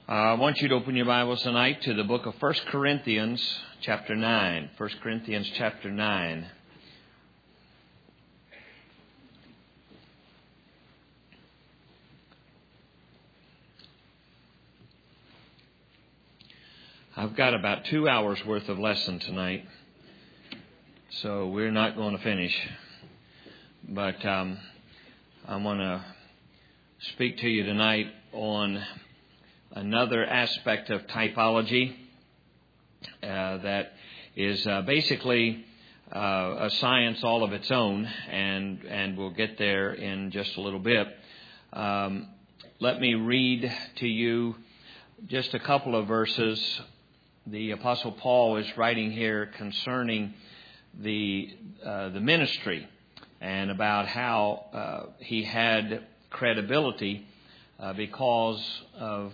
I want you to open your Bibles tonight to the book of 1 Corinthians chapter 9. 1 Corinthians chapter 9. I've got about 2 hours worth of lesson tonight, so we're not going to finish. But I want to speak to you tonight on another aspect of typology that is basically a science all of its own, and we'll get there in just a little bit. Let me read to you just a couple of verses. The Apostle Paul is writing here concerning the ministry and about how he had credibility because of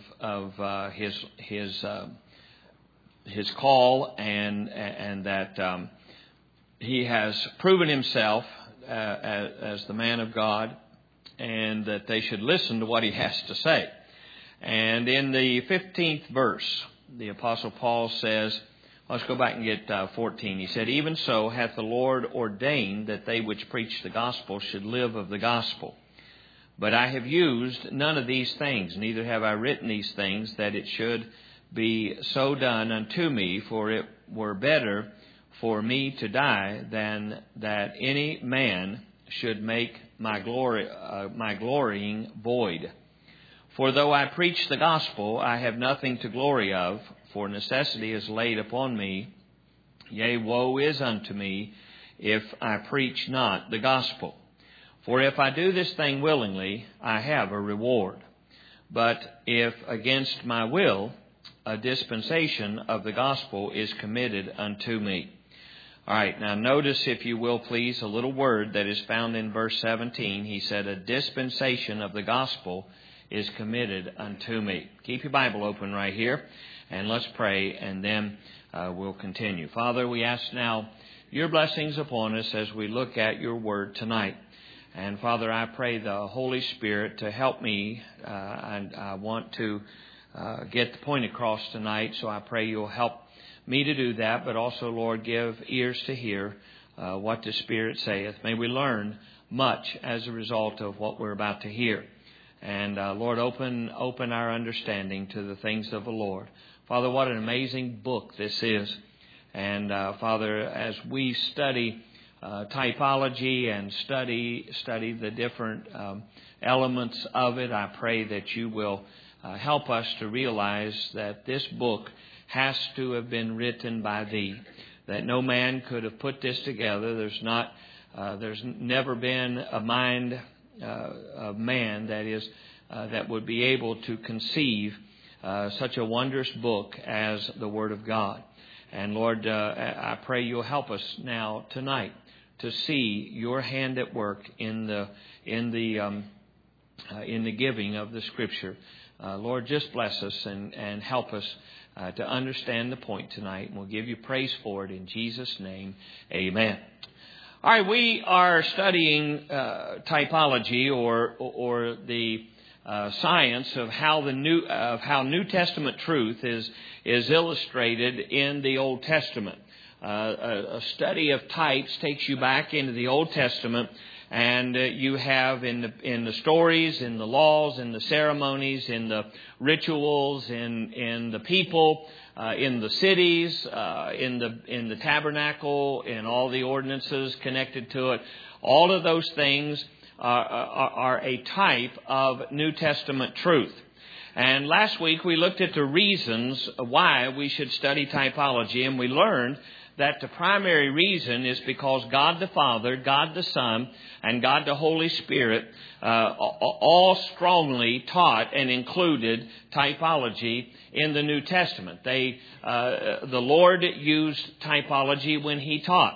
his call, and that he has proven himself as the man of God, and that they should listen to what he has to say. And in the 15th verse, the Apostle Paul says, let's go back and get 14. He said, "Even so hath the Lord ordained that they which preach the gospel should live of the gospel. But I have used none of these things, neither have I written these things, that it should be so done unto me, for it were better for me to die than that any man should make my glorying void. For though I preach the gospel, I have nothing to glory of, for necessity is laid upon me. Yea, woe is unto me if I preach not the gospel. For if I do this thing willingly, I have a reward. But if against my will, a dispensation of the gospel is committed unto me." All right, now notice, if you will please, a little word that is found in verse 17. He said, "A dispensation of the gospel is committed unto me." Keep your Bible open right here, and let's pray, and then we'll continue. Father, we ask now your blessings upon us as we look at your word tonight. And Father, I pray the Holy Spirit to help me. And I want to get the point across tonight, so I pray you'll help me to do that. But also, Lord, give ears to hear what the Spirit saith. May we learn much as a result of what we're about to hear. And Lord, open our understanding to the things of the Lord. Father, what an amazing book this is. And Father, as we study typology and study the different elements of it, I pray that you will help us to realize that this book has to have been written by thee, that no man could have put this together. There's never been a mind of man that would be able to conceive such a wondrous book as the Word of God. And Lord, I pray you'll help us now tonight to see your hand at work in the giving of the Scripture. Lord, just bless us and help us to understand the point tonight. And we'll give you praise for it in Jesus' name. Amen. All right, we are studying typology, or the science of how New Testament truth is illustrated in the Old Testament. A study of types takes you back into the Old Testament, and you have in the stories, in the laws, in the ceremonies, in the rituals, in the people, in the cities, in the tabernacle, in all the ordinances connected to it. All of those things are a type of New Testament truth. And last week we looked at the reasons why we should study typology, and we learned that the primary reason is because God the Father, God the Son, and God the Holy Spirit all strongly taught and included typology in the New Testament. The Lord used typology when He taught.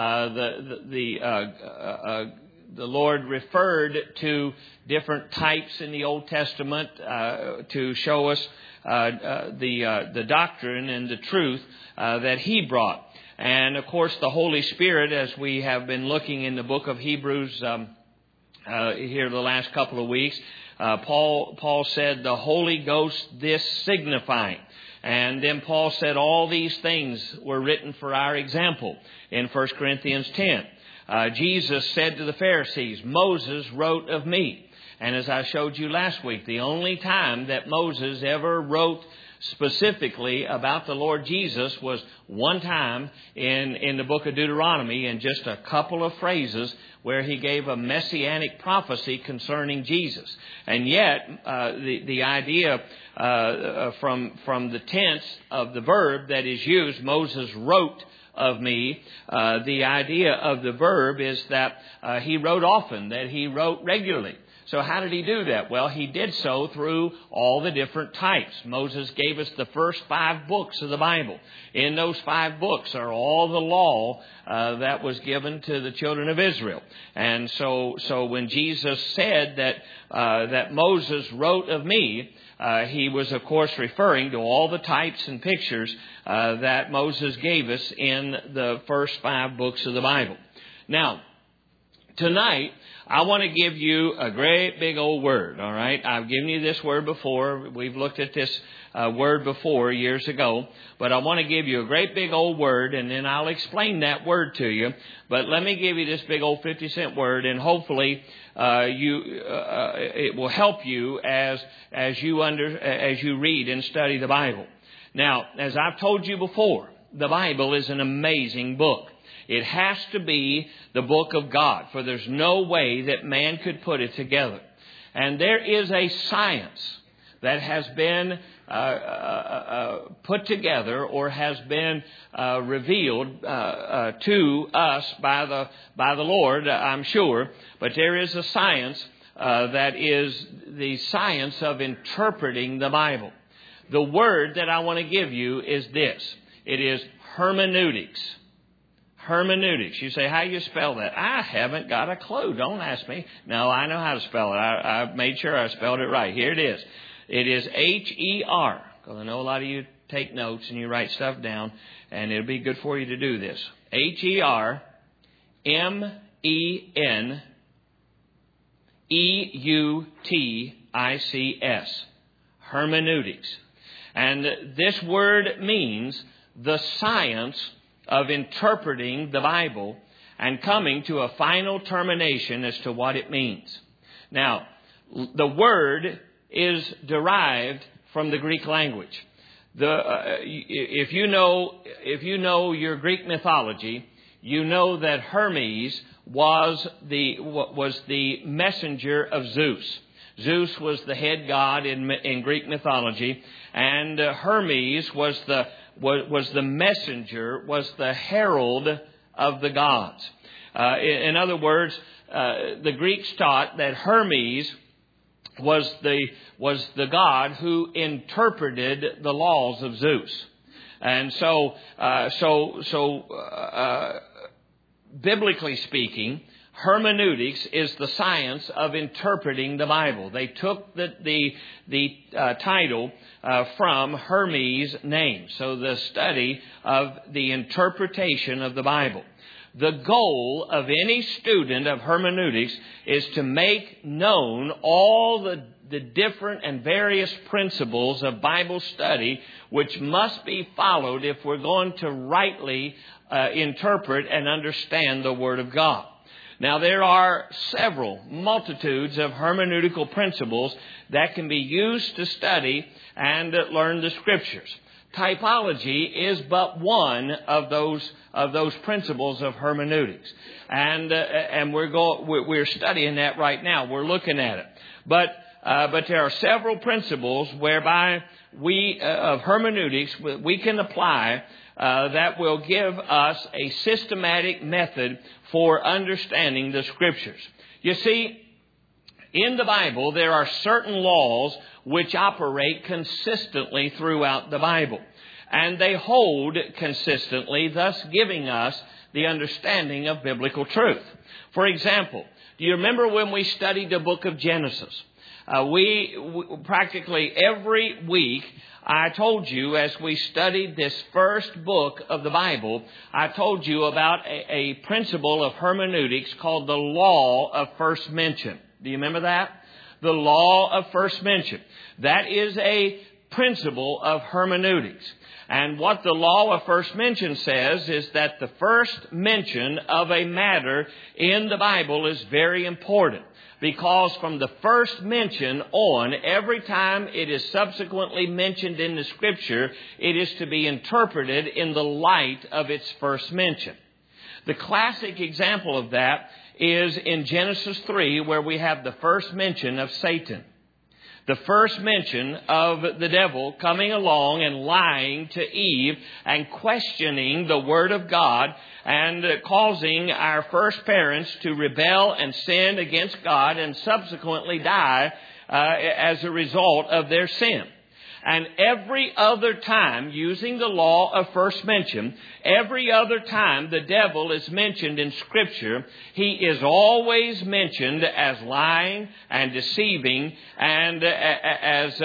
The Lord referred to different types in the Old Testament to show us the doctrine and the truth that He brought. And, of course, the Holy Spirit, as we have been looking in the book of Hebrews here the last couple of weeks, Paul said, the Holy Ghost this signifying. And then Paul said all these things were written for our example in 1 Corinthians 10. Jesus said to the Pharisees, Moses wrote of me. And as I showed you last week, the only time that Moses ever wrote specifically about the Lord Jesus was one time in the book of Deuteronomy, in just a couple of phrases where he gave a messianic prophecy concerning Jesus. And yet, the idea from the tense of the verb that is used, Moses wrote of me, the idea of the verb is that he wrote often, that he wrote regularly. So how did he do that? Well, he did so through all the different types. Moses gave us the first 5 books of the Bible. In those 5 books are all the law that was given to the children of Israel. And so when Jesus said that Moses wrote of me, he was, of course, referring to all the types and pictures that Moses gave us in the first 5 books of the Bible. Now, tonight, I want to give you a great big old word, all right? I've given you this word before. We've looked at this word before years ago. But I want to give you a great big old word, and then I'll explain that word to you. But let me give you this big old 50-cent word, and hopefully it will help you as you read and study the Bible. Now, as I've told you before, the Bible is an amazing book. It has to be the book of God, for there's no way that man could put it together. And there is a science that has been put together or has been revealed to us by the Lord, I'm sure. But there is a science that is the science of interpreting the Bible. The word that I want to give you is this. It is hermeneutics. Hermeneutics. You say, how do you spell that? I haven't got a clue. Don't ask me. No, I know how to spell it. I made sure I spelled it right. Here it is. It is H-E-R. Because I know a lot of you take notes and you write stuff down, and it'll be good for you to do this. H-E-R-M-E-N-E-U-T-I-C-S. Hermeneutics. And this word means the science of interpreting the Bible and coming to a final termination as to what it means. Now, the word is derived from the Greek language. If you know your Greek mythology, you know that Hermes was the messenger of Zeus. Zeus was the head god in Greek mythology, and Hermes was the messenger, was the herald of the gods. In other words, the Greeks taught that Hermes was the god who interpreted the laws of Zeus. And so biblically speaking, hermeneutics is the science of interpreting the Bible. They took the title from Hermes' name. So the study of the interpretation of the Bible. The goal of any student of hermeneutics is to make known all the different and various principles of Bible study which must be followed if we're going to rightly interpret and understand the Word of God. Now, there are multitudes of hermeneutical principles that can be used to study and learn the Scriptures. Typology is but one of those principles of hermeneutics, and we're studying that right now. We're looking at it, but there are several principles whereby of hermeneutics we can apply that will give us a systematic method for understanding the Scriptures. You see, in the Bible, there are certain laws which operate consistently throughout the Bible. And they hold consistently, thus giving us the understanding of biblical truth. For example, do you remember when we studied the book of Genesis? We practically every week, I told you as we studied this first book of the Bible, I told you about a principle of hermeneutics called the law of first mention. Do you remember that? The law of first mention. That is a principle of hermeneutics. And what the law of first mention says is that the first mention of a matter in the Bible is very important. Because from the first mention on, every time it is subsequently mentioned in the Scripture, it is to be interpreted in the light of its first mention. The classic example of that is in Genesis 3, where we have the first mention of Satan. The first mention of the devil coming along and lying to Eve and questioning the Word of God and causing our first parents to rebel and sin against God and subsequently die as a result of their sin. And every other time, using the law of first mention, every other time the devil is mentioned in Scripture, he is always mentioned as lying and deceiving and as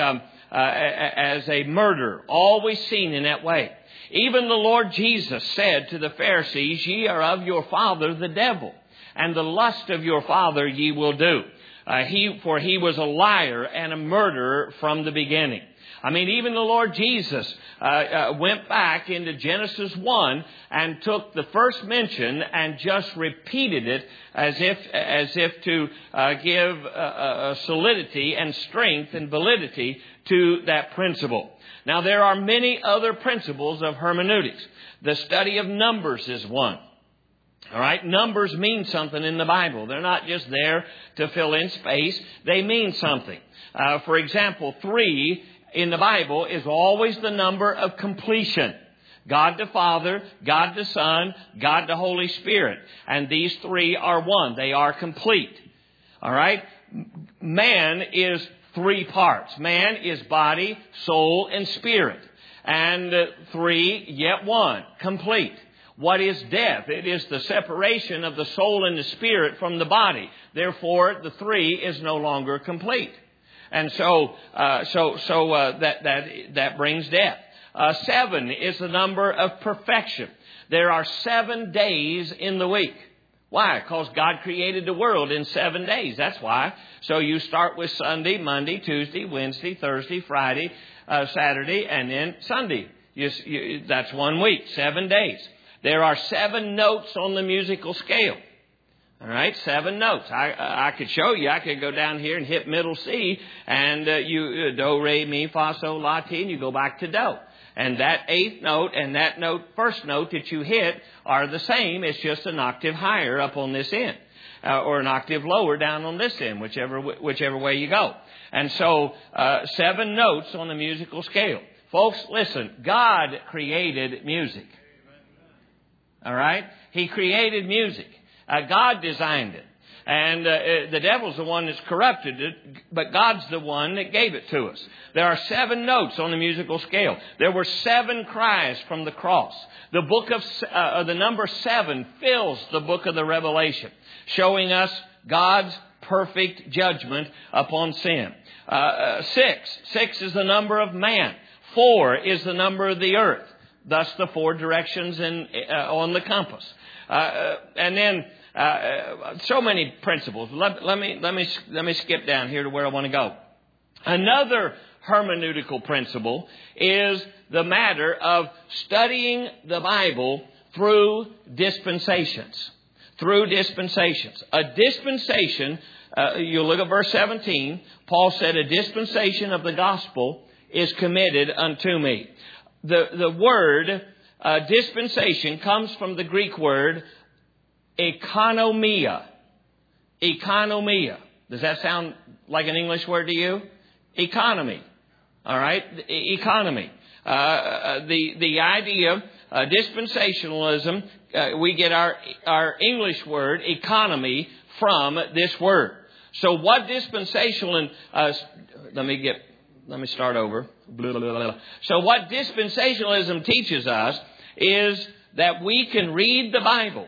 a murderer, always seen in that way. Even the Lord Jesus said to the Pharisees, "Ye are of your father the devil, and the lust of your father ye will do." For he was a liar and a murderer from the beginning. I mean, even the Lord Jesus went back into Genesis 1 and took the first mention and just repeated it as if to give solidity and strength and validity to that principle. Now, there are many other principles of hermeneutics. The study of numbers is one. All right, numbers mean something in the Bible. They're not just there to fill in space. They mean something. For example, 3 in the Bible is always the number of completion. God the Father, God the Son, God the Holy Spirit. And these 3 are one. They are complete. All right? Man is 3 parts. Man is body, soul, and spirit. And 3, yet one, complete. What is death? It is the separation of the soul and the spirit from the body. Therefore, the 3 is no longer complete. And so that brings death. 7 is the number of perfection. There are 7 days in the week. Why? Because God created the world in 7 days. That's why. So you start with Sunday, Monday, Tuesday, Wednesday, Thursday, Friday, Saturday, and then Sunday. That's 1 week, 7 days. There are 7 notes on the musical scale. All right, 7 notes. I could show you. I could go down here and hit middle C, and you do, re, mi, fa, sol, la, ti, and you go back to do. And that 8th note and that first note that you hit are the same. It's just an octave higher up on this end, or an octave lower down on this end, whichever way you go. And so 7 notes on the musical scale. Folks, listen. God created music. All right, He created music. God designed it. And the devil's the one that's corrupted it, but God's the one that gave it to us. There are 7 notes on the musical scale. There were 7 cries from the cross. The book of the number 7 fills the book of the Revelation, showing us God's perfect judgment upon sin. 6 is the number of man. 4 is the number of the earth. Thus, the 4 directions on the compass. And then so many principles. Let me skip down here to where I want to go. Another hermeneutical principle is the matter of studying the Bible through dispensations. Through dispensations. A dispensation, you look at verse 17, Paul said, "A dispensation of the gospel is committed unto me." The word dispensation comes from the Greek word economia. Economia. Does that sound like an English word to you? Economy. All right? Economy. The idea, dispensationalism, we get our English word economy from this word. So what dispensational, let me start over. Blah, blah, blah. So what dispensationalism teaches us is that we can read the Bible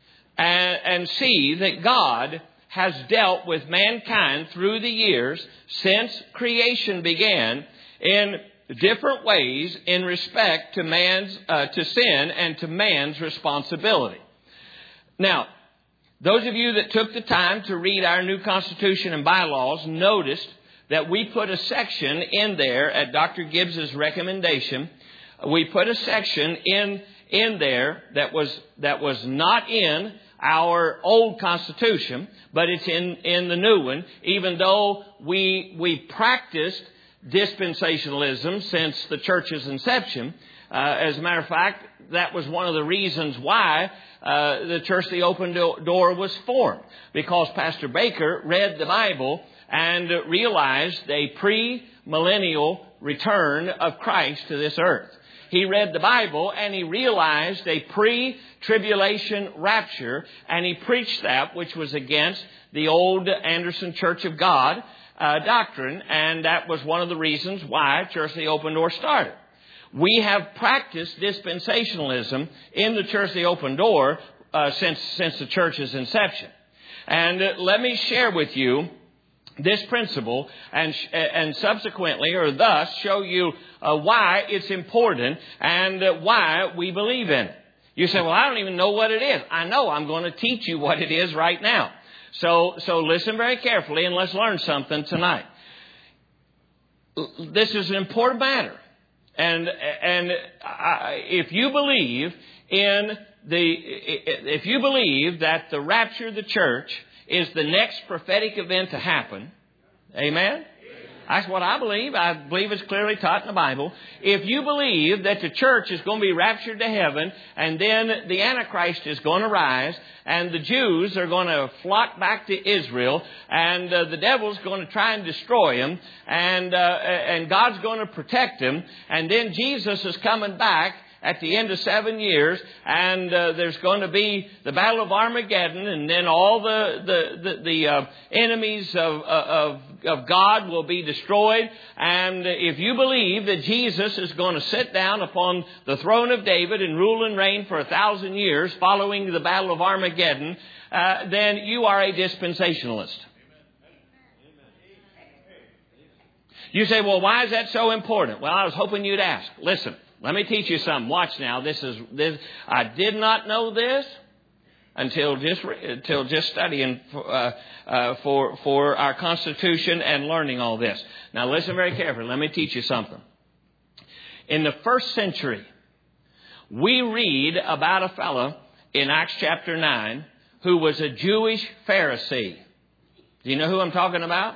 and see that God has dealt with mankind through the years since creation began in different ways in respect to sin and to man's responsibility. Now, Those of you that took the time to read our new Constitution and bylaws noticed that we put a section in there at Dr. Gibbs's recommendation. We put a section in there that was not in our old Constitution, but it's in the new one, even though we practiced dispensationalism since the church's inception. As a matter of fact, that was one of the reasons why the Church of the Open Door was formed, because Pastor Baker read the Bible and realized a pre-millennial return of Christ to this earth. He read the Bible and he realized a pre-tribulation rapture, and he preached that, which was against the old Anderson Church of God doctrine, and that was one of the reasons why Church of the Open Door started. We have practiced dispensationalism in the Church of the Open Door since the church's inception. And let me share with you this principle and subsequently, or thus, show you why it's important and why we believe in it. You say, well, I don't even know what it is. I know. I'm going to teach you what it is right now. So listen very carefully and let's learn something tonight. This is an important matter. And if you believe if you believe that the rapture of the church is the next prophetic event to happen, amen? That's what I believe. I believe it's clearly taught in the Bible. If you believe that the church is going to be raptured to heaven, and then the Antichrist is going to rise, and the Jews are going to flock back to Israel, and the devil's going to try and destroy them, and God's going to protect them, and then Jesus is coming back at the end of 7 years, and there's going to be the Battle of Armageddon, and then all the enemies of God will be destroyed. And if you believe that Jesus is going to sit down upon the throne of David and rule and reign for 1,000 years following the Battle of Armageddon, then you are a dispensationalist. You say, well, why is that so important? Well, I was hoping you'd ask. Listen. Let me teach you something. Watch now. This. I did not know this until just studying for our Constitution and learning all this. Now listen very carefully. Let me teach you something. In the first century, we read about a fellow in Acts chapter 9 who was a Jewish Pharisee. Do you know who I'm talking about?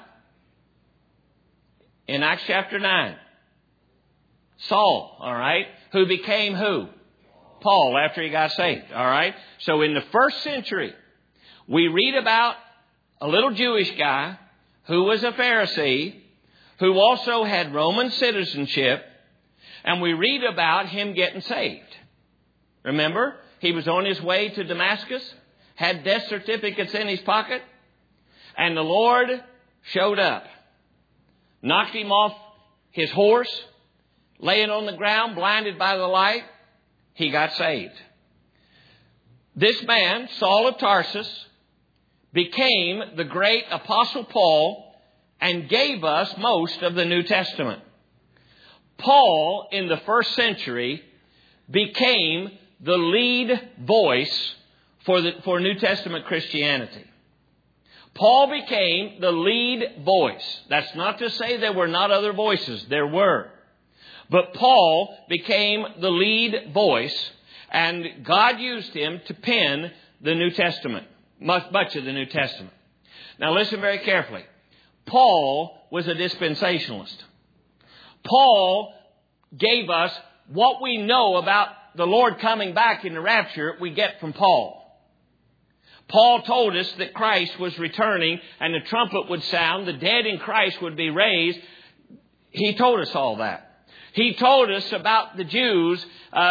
In Acts chapter 9. Saul, all right, who became who? Paul, after he got saved, all right? So in the first century, we read about a little Jewish guy who was a Pharisee, who also had Roman citizenship, and we read about him getting saved. Remember, he was on his way to Damascus, had death certificates in his pocket, and the Lord showed up, knocked him off his horse, laying on the ground, blinded by the light, he got saved. This man, Saul of Tarsus, became the great Apostle Paul and gave us most of the New Testament. Paul, in the first century, became the lead voice for New Testament Christianity. Paul became the lead voice. That's not to say there were not other voices. There were. But Paul became the lead voice, and God used him to pen the New Testament, much of the New Testament. Now listen very carefully. Paul was a dispensationalist. Paul gave us what we know about the Lord coming back in the rapture, we get from Paul. Paul told us that Christ was returning and the trumpet would sound, the dead in Christ would be raised. He told us all that. He told us about the Jews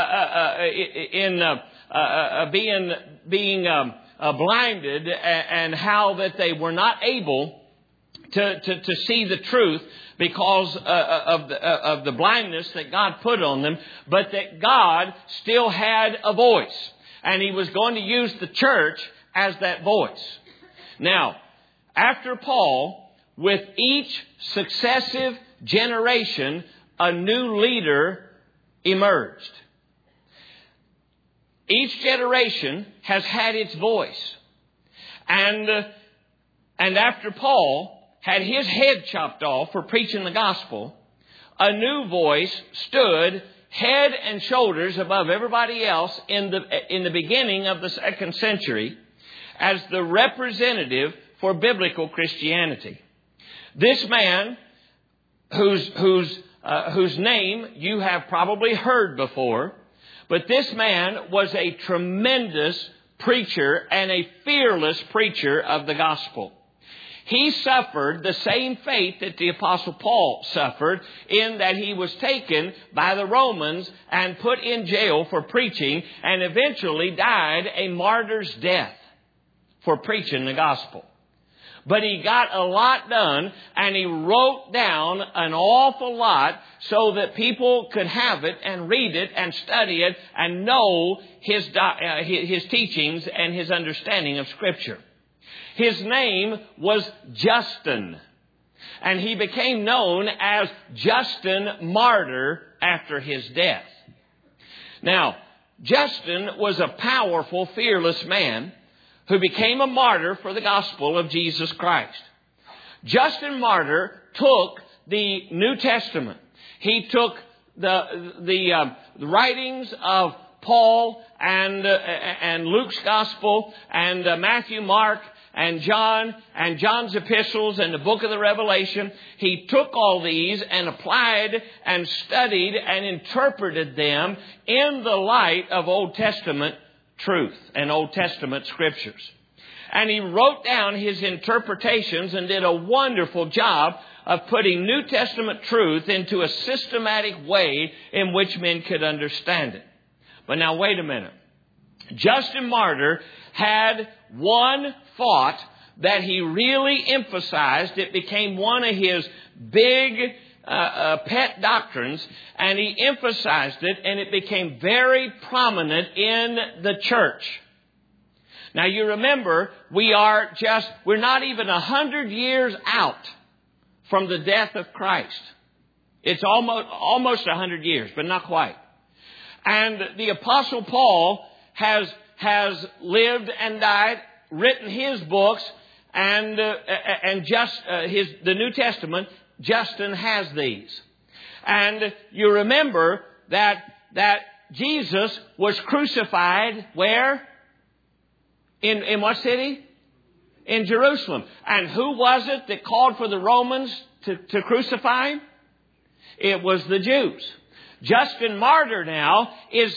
being blinded and how that they were not able to see the truth because of the blindness that God put on them, but that God still had a voice, and He was going to use the church as that voice. Now, after Paul, with each successive generation, a new leader emerged. Each generation has had its voice. And after Paul had his head chopped off for preaching the gospel, a new voice stood head and shoulders above everybody else in the beginning of the 2nd century as the representative for biblical Christianity. This man, whose name you have probably heard before, but this man was a tremendous preacher and a fearless preacher of the gospel. He suffered the same fate that the Apostle Paul suffered, in that he was taken by the Romans and put in jail for preaching, and eventually died a martyr's death for preaching the gospel. But he got a lot done, and he wrote down an awful lot so that people could have it and read it and study it and know his teachings and his understanding of Scripture. His name was Justin, and he became known as Justin Martyr after his death. Now, Justin was a powerful, fearless man who became a martyr for the gospel of Jesus Christ. Justin Martyr took the New Testament. He took the writings of Paul and Luke's gospel and Matthew, Mark, and John and John's epistles and the book of the Revelation. He took all these and applied and studied and interpreted them in the light of Old Testament truth and Old Testament scriptures. And he wrote down his interpretations and did a wonderful job of putting New Testament truth into a systematic way in which men could understand it. But now wait a minute. Justin Martyr had one thought that he really emphasized. It became one of his big pet doctrines, and he emphasized it, and it became very prominent in the church. Now you remember, we're not even 100 years out from the death of Christ. It's almost 100 years, but not quite. And the Apostle Paul has lived and died, written his books, and the New Testament. Justin has these. And you remember that Jesus was crucified where? In what city? In Jerusalem. And who was it that called for the Romans to crucify him? It was the Jews. Justin Martyr now is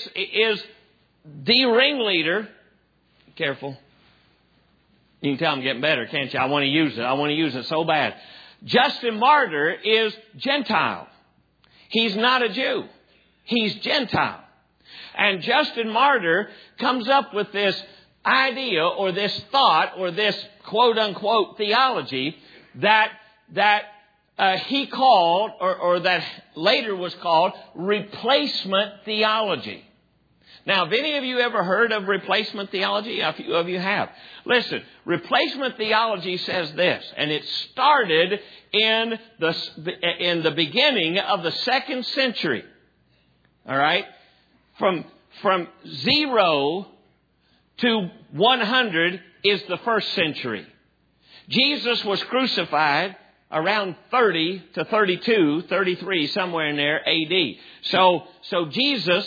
the ringleader. Careful. You can tell I'm getting better, can't you? I want to use it. I want to use it so bad. Justin Martyr is Gentile. He's not a Jew. He's Gentile. And Justin Martyr comes up with this idea or this thought or this quote-unquote theology that he called, or that later was called, replacement theology. Now, have any of you ever heard of replacement theology? A few of you have. Listen, replacement theology says this, and it started in the beginning of the 2nd century. All right? From 0 to 100 is the 1st century. Jesus was crucified around 30 to 32, 33, somewhere in there, A.D. So Jesus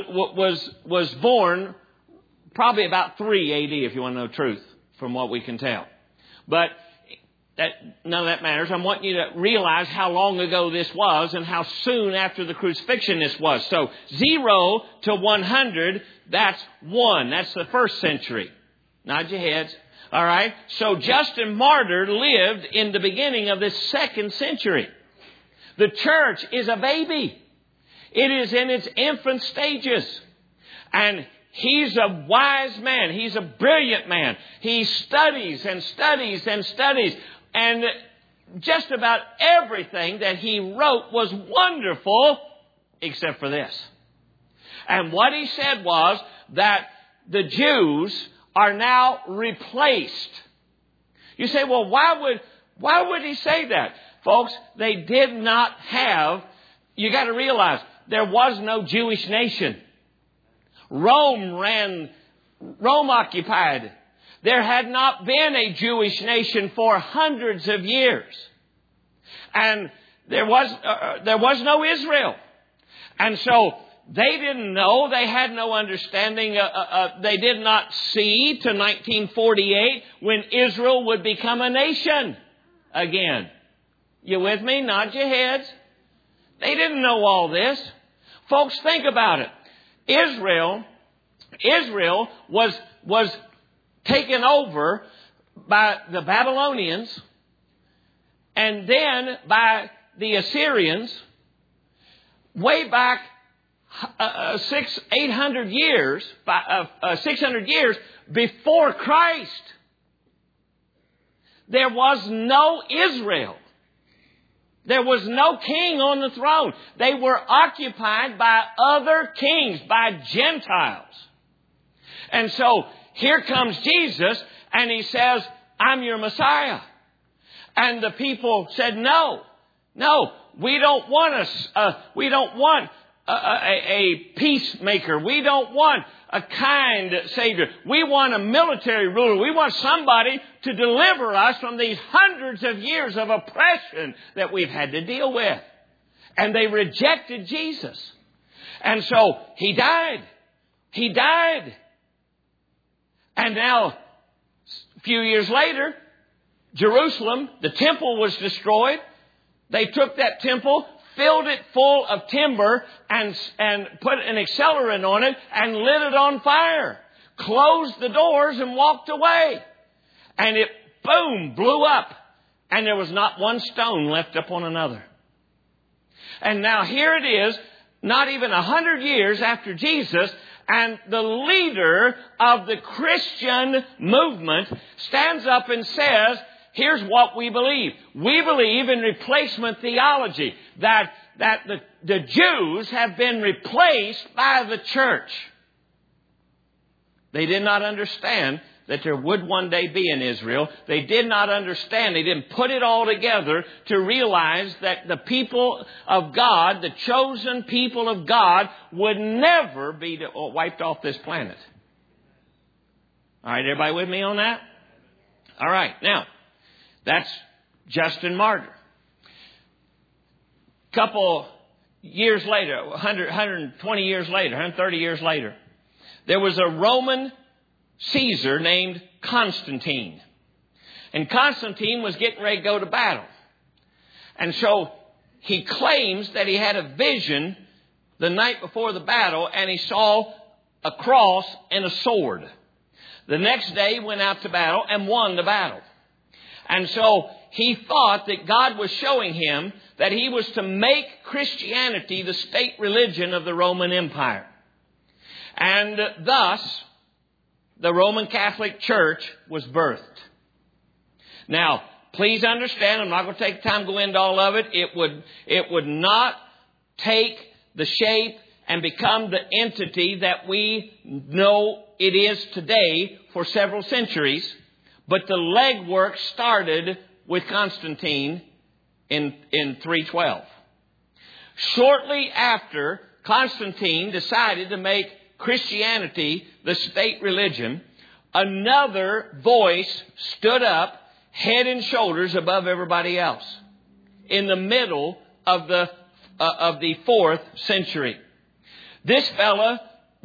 was born probably about 3 A.D., if you want to know the truth, from what we can tell. But none of that matters. I want you to realize how long ago this was and how soon after the crucifixion this was. So 0 to 100, that's 1. That's the 1st century. Nod your heads. All right. So Justin Martyr lived in the beginning of the 2nd century. The church is a baby. It is in its infant stages. And he's a wise man. He's a brilliant man. He studies and studies and studies. And just about everything that he wrote was wonderful, except for this. And what he said was that the Jews are now replaced. You say, well, why would he say that? Folks, they did not have, you got to realize, there was no Jewish nation. Rome occupied. There had not been a Jewish nation for hundreds of years. And there was no Israel. And so they didn't know. They had no understanding. They did not see to 1948 when Israel would become a nation again. You with me? Nod your heads. They didn't know all this. Folks, think about it. Israel was taken over by the Babylonians and then by the Assyrians way back 600 years before Christ. There was no Israel. There was no king on the throne. They were occupied by other kings, by Gentiles. And so here comes Jesus and he says, I'm your Messiah. And the people said, no, we don't want a peacemaker. We don't want a kind Savior. We want a military ruler. We want somebody to deliver us from these hundreds of years of oppression that we've had to deal with. And they rejected Jesus. And so He died. He died. And now, a few years later, Jerusalem, the temple was destroyed. They took that temple, filled it full of timber and put an accelerant on it and lit it on fire. Closed the doors and walked away. And it, boom, blew up. And there was not one stone left upon another. And now here it is, not even 100 years after Jesus, and the leader of the Christian movement stands up and says, here's what we believe. We believe in replacement theology, that the Jews have been replaced by the church. They did not understand that there would one day be an Israel. They did not understand. They didn't put it all together to realize that the people of God, the chosen people of God, would never be wiped off this planet. All right, everybody with me on that? All right, now, that's Justin Martyr. Couple years later, 120 years later, 130 years later, there was a Roman Caesar named Constantine. And Constantine was getting ready to go to battle. And so he claims that he had a vision the night before the battle and he saw a cross and a sword. The next day he went out to battle and won the battle. And so he thought that God was showing him that he was to make Christianity the state religion of the Roman Empire. And thus, the Roman Catholic Church was birthed. Now, please understand, I'm not going to take time to go into all of it. It would not take the shape and become the entity that we know it is today for several centuries. But the legwork started with Constantine in 312. Shortly after Constantine decided to make Christianity the state religion, another voice stood up head and shoulders above everybody else in the middle of the 4th century. This fella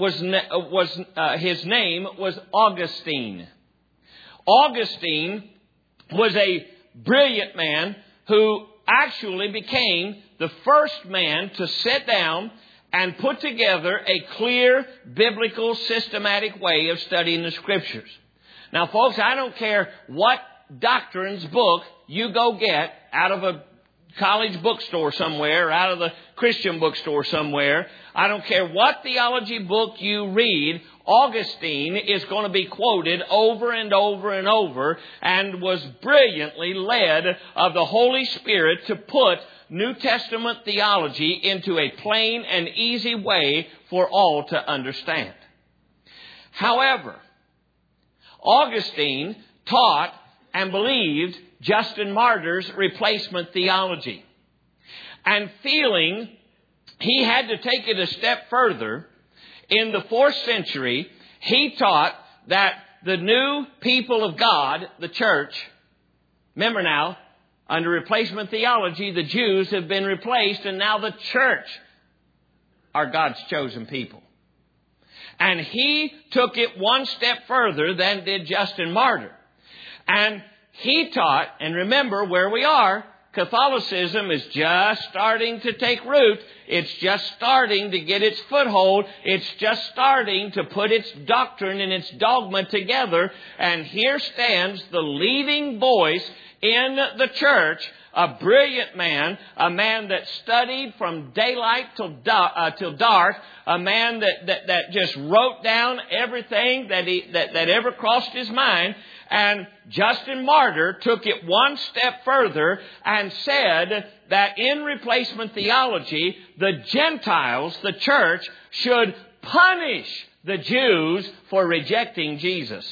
his name was Augustine. Augustine was a brilliant man who actually became the first man to sit down and put together a clear, biblical, systematic way of studying the Scriptures. Now, folks, I don't care what doctrines book you go get out of a college bookstore somewhere, out of the Christian bookstore somewhere. I don't care what theology book you read. Augustine is going to be quoted over and over and over and was brilliantly led of the Holy Spirit to put New Testament theology into a plain and easy way for all to understand. However, Augustine taught and believed Justin Martyr's replacement theology. And feeling he had to take it a step further, in the 4th century, he taught that the new people of God, the church, remember now, under replacement theology, the Jews have been replaced, and now the church are God's chosen people. And he took it one step further than did Justin Martyr. And he taught, and remember where we are, Catholicism is just starting to take root. It's just starting to get its foothold. It's just starting to put its doctrine and its dogma together. And here stands the leading voice in the church, a brilliant man, a man that studied from daylight till dark, a man that just wrote down everything that ever crossed his mind. And Justin Martyr took it one step further and said that in replacement theology, the Gentiles, the church, should punish the Jews for rejecting Jesus.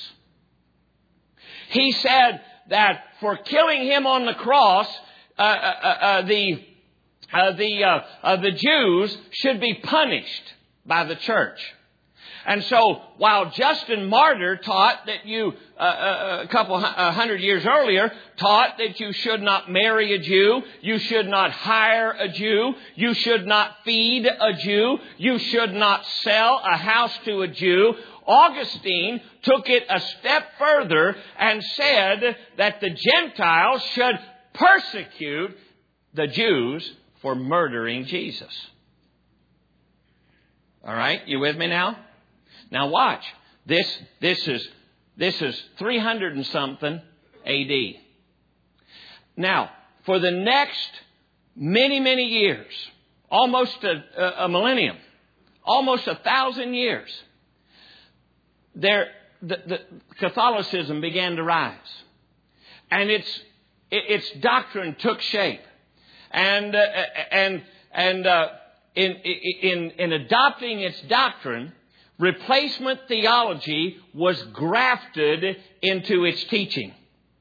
He said that for killing him on the cross, the Jews should be punished by the church. And so, while Justin Martyr taught that a couple hundred years earlier, taught that you should not marry a Jew, you should not hire a Jew, you should not feed a Jew, you should not sell a house to a Jew, Augustine took it a step further and said that the Gentiles should persecute the Jews for murdering Jesus. All right, you with me now? Now watch. This is 300 and something A.D. Now, for the next many years, almost a millennium, almost 1,000 years, the Catholicism began to rise, and its doctrine took shape, and in adopting its doctrine, replacement theology was grafted into its teaching.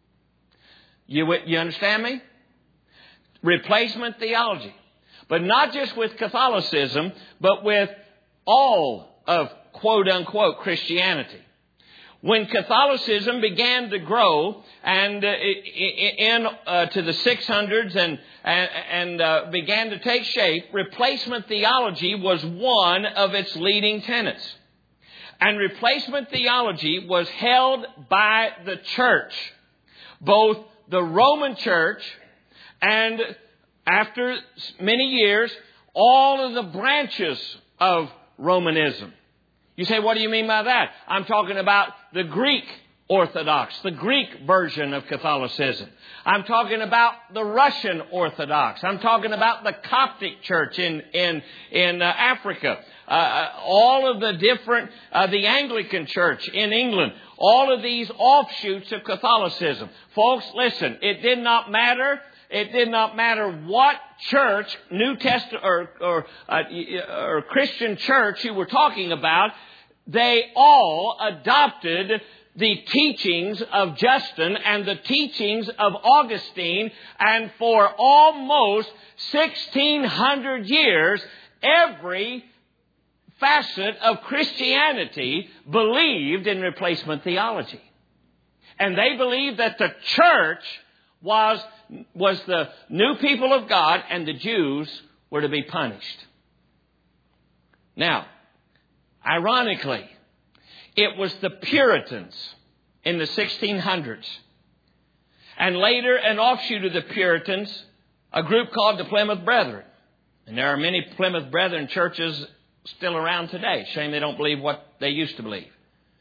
You understand me? Replacement theology. But not just with Catholicism, but with all of quote-unquote Christianity. When Catholicism began to grow and to the 600s and began to take shape, replacement theology was one of its leading tenets. And replacement theology was held by the church, both the Roman church and, after many years, all of the branches of Romanism. You say, what do you mean by that? I'm talking about the Greek Orthodox, the Greek version of Catholicism. I'm talking about the Russian Orthodox. I'm talking about the Coptic Church in Africa. All of the different, the Anglican Church in England. All of these offshoots of Catholicism. Folks, listen, it did not matter. It did not matter what church, New Testament or Christian church you were talking about. They all adopted the teachings of Justin and the teachings of Augustine. And for almost 1,600 years, every facet of Christianity believed in replacement theology. And they believed that the church was the new people of God and the Jews were to be punished. Now, ironically, it was the Puritans in the 1600s. And later, an offshoot of the Puritans, a group called the Plymouth Brethren. And there are many Plymouth Brethren churches still around today. Shame they don't believe what they used to believe.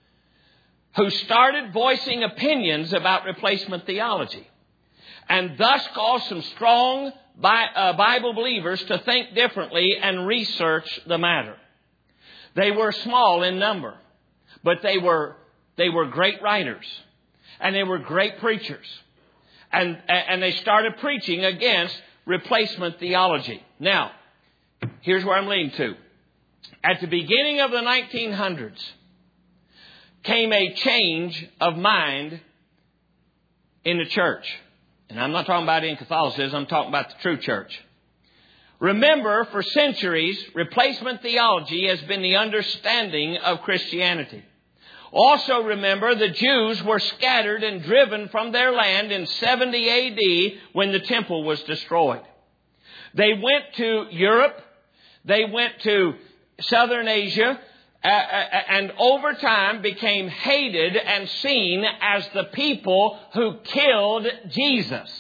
Who started voicing opinions about replacement theology. And thus caused some strong Bible believers to think differently and research the matter. They were small in number, but they were great writers, and they were great preachers. And they started preaching against replacement theology. Now, here's where I'm leading to. At the beginning of the 1900s came a change of mind in the church. And I'm not talking about in Catholicism, I'm talking about the true church. Remember, for centuries, replacement theology has been the understanding of Christianity. Also remember, the Jews were scattered and driven from their land in 70 A.D. when the temple was destroyed. They went to Europe. They went to Southern Asia. And over time became hated and seen as the people who killed Jesus.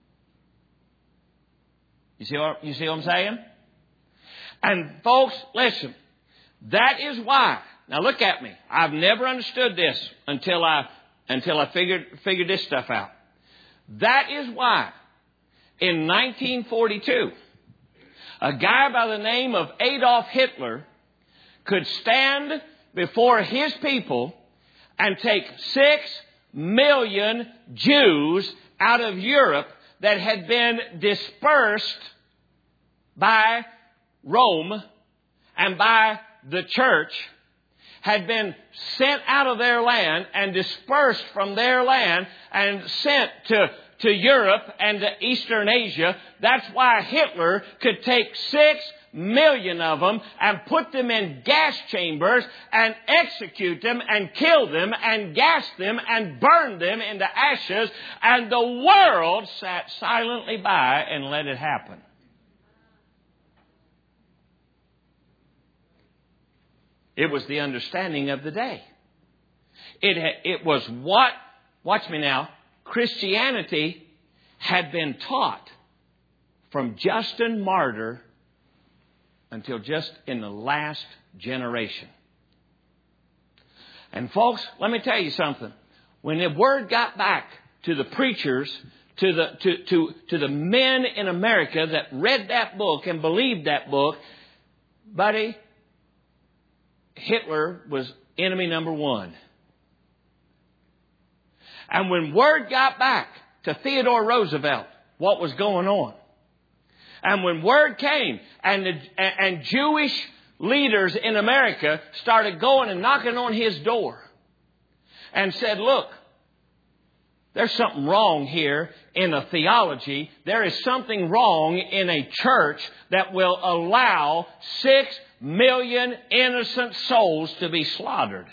You see what I'm saying? And folks, listen. That is why. Now look at me. I've never understood this until I figured this stuff out. That is why in 1942, a guy by the name of Adolf Hitler could stand before his people and take 6 million Jews out of Europe that had been dispersed by Rome and by the church, had been sent out of their land and dispersed from their land and sent to Europe and to Eastern Asia. That's why Hitler could take 6 million of them and put them in gas chambers and execute them and kill them and gas them and burn them into ashes, and the world sat silently by and let it happen. It was the understanding of the day. It was what, watch me now, Christianity had been taught from Justin Martyr until just in the last generation. And folks, let me tell you something. When the word got back to the preachers, to the men in America that read that book and believed that book, buddy, Hitler was enemy number 1. And when word got back to Theodore Roosevelt what was going on, and when word came and Jewish leaders in America started going and knocking on his door and said, look, there's something wrong here in a theology. There is something wrong in a church that will allow 6 million innocent souls to be slaughtered.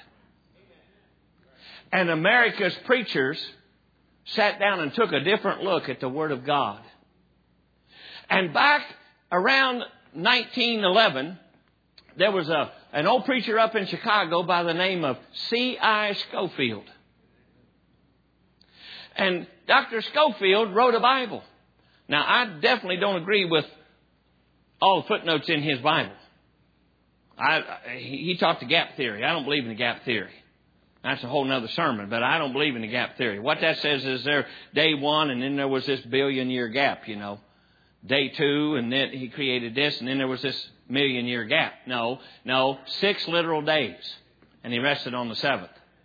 And America's preachers sat down and took a different look at the Word of God. And back around 1911, there was an old preacher up in Chicago by the name of C.I. Scofield. And Dr. Scofield wrote a Bible. Now, I definitely don't agree with all the footnotes in his Bible. He taught the gap theory. I don't believe in the gap theory. That's a whole other sermon, but I don't believe in the gap theory. What that says is there day 1, and then there was this billion-year gap, you know. Day 2, and then he created this, and then there was this million-year gap. No, 6 literal days, and he rested on the 7th.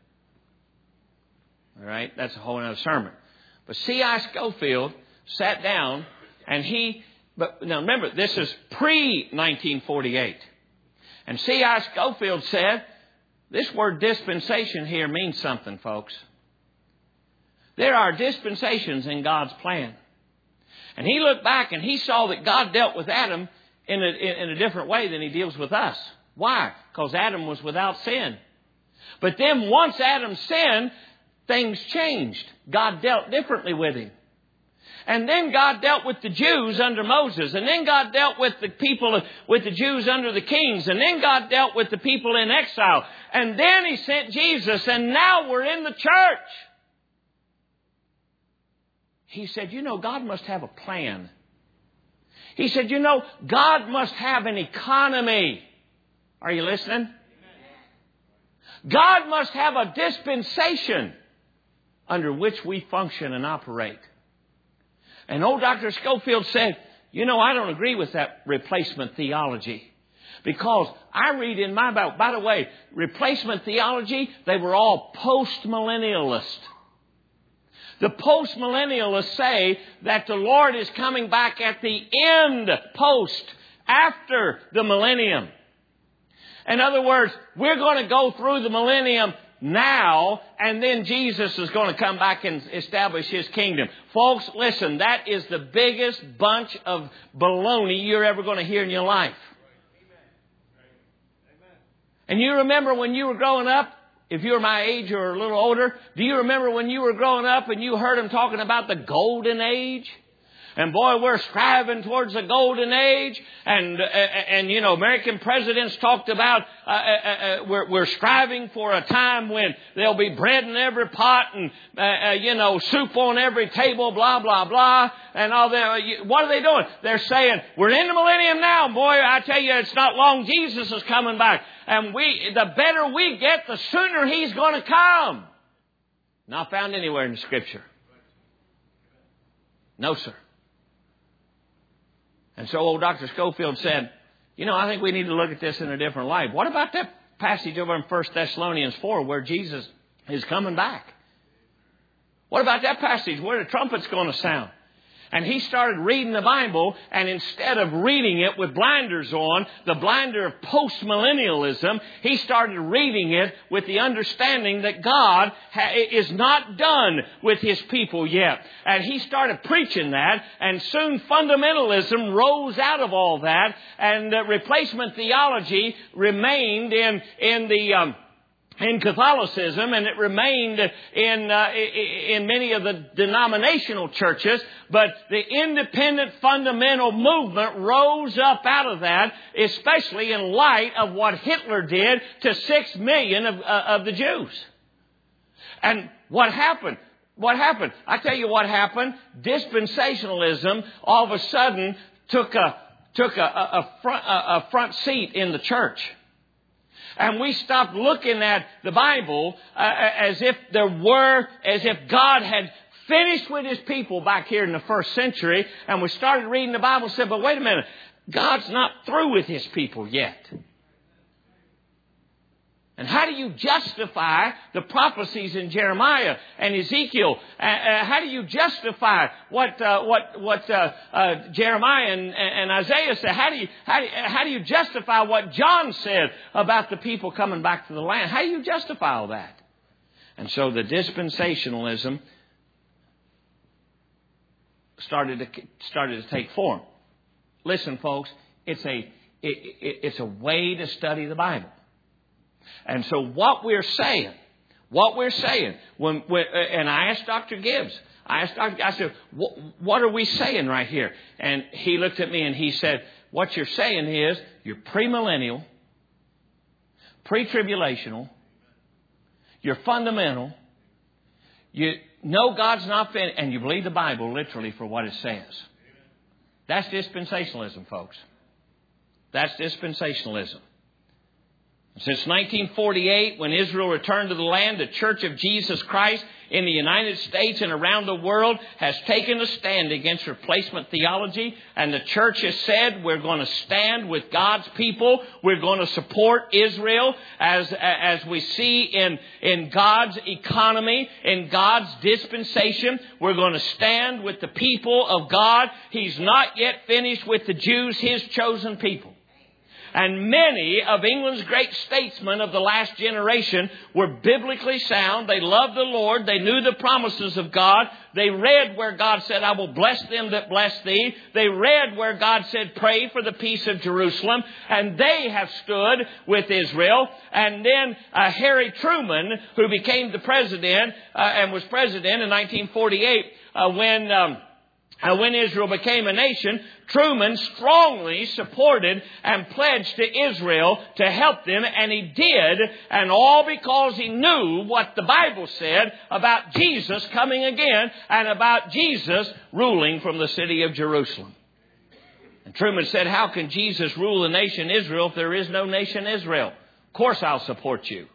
All right, that's a whole other sermon. But C.I. Scofield sat down, and but now remember, this is pre-1948. And C.I. Scofield said, this word dispensation here means something, folks. There are dispensations in God's plan. And he looked back and he saw that God dealt with Adam in a different way than he deals with us. Why? Because Adam was without sin. But then once Adam sinned, things changed. God dealt differently with him. And then God dealt with the Jews under Moses. And then God dealt with the people, with the Jews under the kings. And then God dealt with the people in exile. And then he sent Jesus. And now we're in the church. He said, God must have a plan. He said, God must have an economy. Are you listening? God must have a dispensation under which we function and operate. And old Dr. Scofield said, I don't agree with that replacement theology. Because I read in my Bible, by the way, replacement theology, they were all post-millennialists. The post-millennialists say that the Lord is coming back at the end, after the millennium. In other words, we're going to go through the millennium now, and then Jesus is going to come back and establish His kingdom. Folks, listen, that is the biggest bunch of baloney you're ever going to hear in your life. And you remember when you were growing up, if you're my age or a little older, do you remember when you were growing up and you heard them talking about the golden age? And boy, we're striving towards the golden age. And you know, American presidents talked about we're striving for a time when there'll be bread in every pot and you know, soup on every table, blah blah blah, and all that. What are they doing? They're saying we're in the millennium now, boy. I tell you, it's not long. Jesus is coming back, and the better we get, the sooner He's going to come. Not found anywhere in the Scripture. No, sir. And so old Dr. Schofield said, you know, I think we need to look at this in a different light. What about that passage over in 1 Thessalonians 4 where Jesus is coming back? What about that passage where the trumpet's going to sound? And he started reading the Bible, and instead of reading it with blinders on, the blinder of postmillennialism, he started reading it with the understanding that God is not done with His people yet. And he started preaching that, and soon fundamentalism rose out of all that, and replacement theology remained in Catholicism, and it remained in many of the denominational churches, but the independent fundamental movement rose up out of that, especially in light of what Hitler did to 6 million of the Jews. And what happened? What happened? I tell you what happened. Dispensationalism all of a sudden took a front seat in the church. And we stopped looking at the Bible as if God had finished with His people back here in the first century. And we started reading the Bible and said, but wait a minute, God's not through with His people yet. And how do you justify the prophecies in Jeremiah and Ezekiel? How do you justify what Jeremiah and Isaiah said? How do you justify what John said about the people coming back to the land? How do you justify all that? And so the dispensationalism started to take form. Listen, folks, it's a way to study the Bible. And so what we're saying, and I asked Dr. Gibbs, I said, what are we saying right here? And he looked at me and he said, what you're saying is you're premillennial, pre-tribulational, you're fundamental, you know God's not finished, and you believe the Bible literally for what it says. That's dispensationalism, folks. That's dispensationalism. Since 1948, when Israel returned to the land, the Church of Jesus Christ in the United States and around the world has taken a stand against replacement theology. And the church has said, we're going to stand with God's people. We're going to support Israel as we see in God's economy, in God's dispensation. We're going to stand with the people of God. He's not yet finished with the Jews, His chosen people. And many of England's great statesmen of the last generation were biblically sound. They loved the Lord. They knew the promises of God. They read where God said, I will bless them that bless thee. They read where God said, pray for the peace of Jerusalem. And they have stood with Israel. And then Harry Truman, who became the president and was president in 1948, when Israel became a nation, Truman strongly supported and pledged to Israel to help them, and he did, and all because he knew what the Bible said about Jesus coming again and about Jesus ruling from the city of Jerusalem. And Truman said, how can Jesus rule the nation Israel if there is no nation Israel? Of course I'll support you.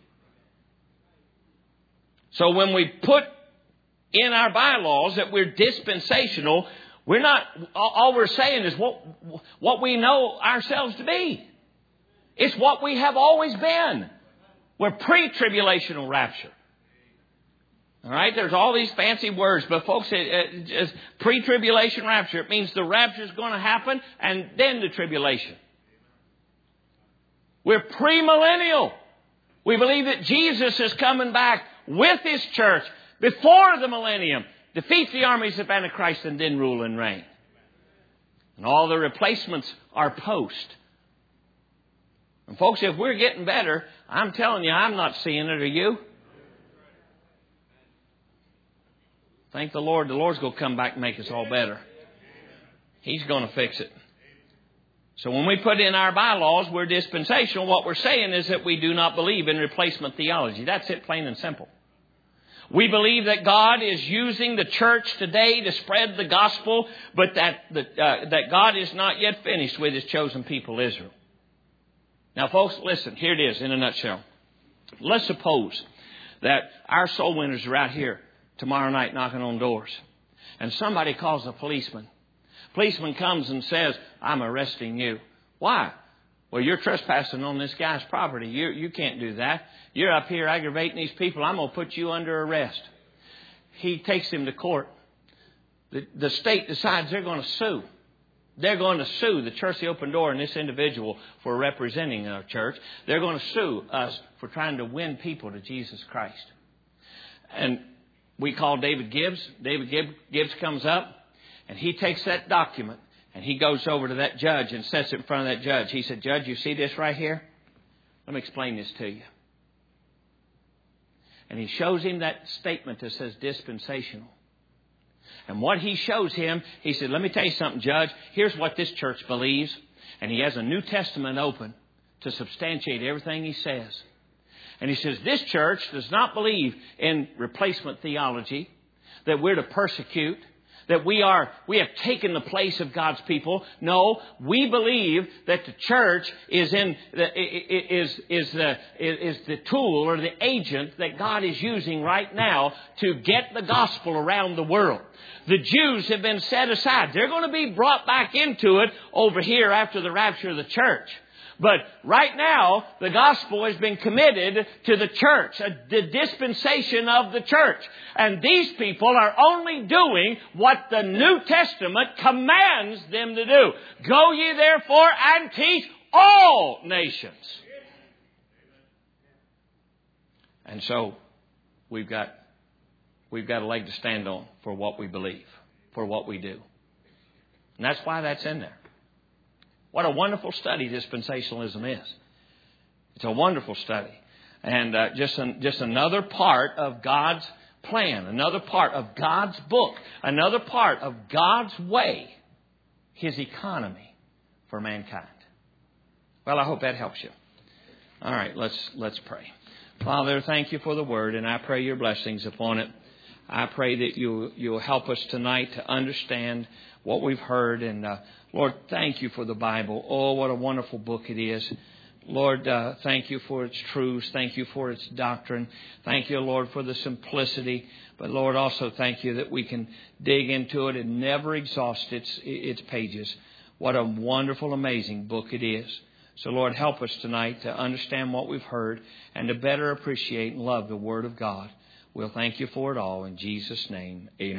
So when we put in our bylaws that we're dispensational, we're not, all we're saying is what we know ourselves to be. It's what we have always been. We're pre-tribulational rapture. All right, there's all these fancy words, but folks, it's pre-tribulation rapture. It means the rapture is going to happen and then the tribulation. We're premillennial. We believe that Jesus is coming back with His church before the millennium, defeat the armies of Antichrist, and then rule and reign. And all the replacements are post. And folks, if we're getting better, I'm telling you, I'm not seeing it. Are you? Thank the Lord. The Lord's going to come back and make us all better. He's going to fix it. So when we put in our bylaws, we're dispensational. What we're saying is that we do not believe in replacement theology. That's it, plain and simple. We believe that God is using the church today to spread the gospel, but that God is not yet finished with His chosen people, Israel. Now, folks, listen. Here it is in a nutshell. Let's suppose that our soul winners are out here tomorrow night knocking on doors, and somebody calls a policeman. Policeman comes and says, I'm arresting you. Why? Well, you're trespassing on this guy's property. You can't do that. You're up here aggravating these people. I'm going to put you under arrest. He takes him to court. The state decides they're going to sue. They're going to sue the Church of the Open Door and this individual for representing our church. They're going to sue us for trying to win people to Jesus Christ. And we call David Gibbs. David Gibbs comes up. And he takes that document and he goes over to that judge and sets it in front of that judge. He said, Judge, you see this right here? Let me explain this to you. And he shows him that statement that says dispensational. And what he shows him, he said, let me tell you something, Judge. Here's what this church believes. And he has a New Testament open to substantiate everything he says. And he says, this church does not believe in replacement theology, that we're to persecute, that we have taken the place of God's people. No, we believe that the church is the tool or the agent that God is using right now to get the gospel around the world. The Jews have been set aside. They're going to be brought back into it over here after the rapture of the church. But right now, the gospel has been committed to the church, the dispensation of the church. And these people are only doing what the New Testament commands them to do. Go ye therefore and teach all nations. And so we've got a leg to stand on for what we believe, for what we do. And that's why that's in there. What a wonderful study dispensationalism is. It's a wonderful study. And just another part of God's plan, another part of God's book, another part of God's way, His economy for mankind. Well, I hope that helps you. All right, let's pray. Father, thank you for the Word, and I pray your blessings upon it. I pray that you'll help us tonight to understand what we've heard. And Lord, thank you for the Bible. Oh, what a wonderful book it is. Lord, thank you for its truths. Thank you for its doctrine. Thank you, Lord, for the simplicity. But Lord, also thank you that we can dig into it and never exhaust its pages. What a wonderful, amazing book it is. So Lord, help us tonight to understand what we've heard and to better appreciate and love the Word of God. We'll thank you for it all in Jesus' name. Amen.